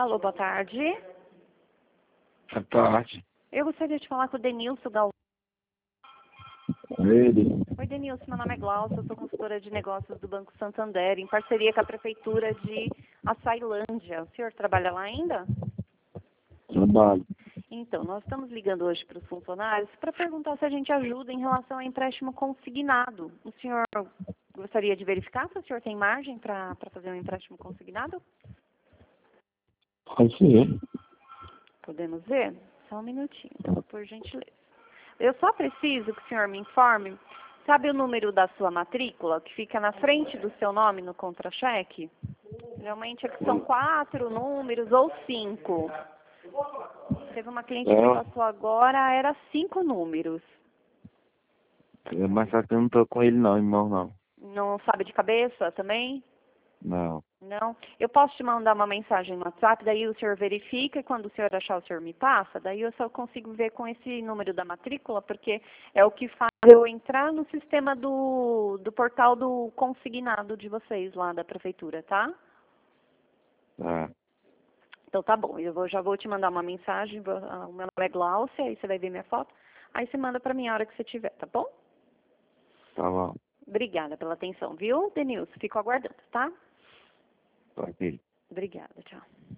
Alô, boa tarde. Boa tarde. Eu gostaria de falar com o Denilson Galvão. Ele. Oi, Denilson, meu nome é Glaucia, eu sou consultora de negócios do Banco Santander, em parceria com a Prefeitura de Açailândia. O senhor trabalha lá ainda? Trabalho. Então, nós estamos ligando hoje para os funcionários para perguntar se a gente ajuda em relação ao empréstimo consignado. O senhor gostaria de verificar se o senhor tem margem para fazer um empréstimo consignado? Pode ser. Podemos ver? Só um minutinho, então, por gentileza. Eu só preciso que o senhor me informe, sabe o número da sua matrícula, que fica na frente do seu nome no contra-cheque? Geralmente aqui são 4 números ou 5. Teve uma cliente que me passou agora, era 5 números. Mas só que eu não tô com ele não, irmão, não. Não sabe de cabeça também? Não. Não? Eu posso te mandar uma mensagem no WhatsApp, daí o senhor verifica e quando o senhor achar, o senhor me passa, daí eu só consigo ver com esse número da matrícula, porque é o que faz eu entrar no sistema do portal do consignado de vocês lá da prefeitura, tá? Tá. Então tá bom, já vou te mandar uma mensagem, o meu nome é Glaucia, aí você vai ver minha foto, aí você manda pra mim a hora que você tiver, tá bom? Tá bom. Obrigada pela atenção, viu, Denilson? Fico aguardando, tá? Ok. Obrigada, tchau.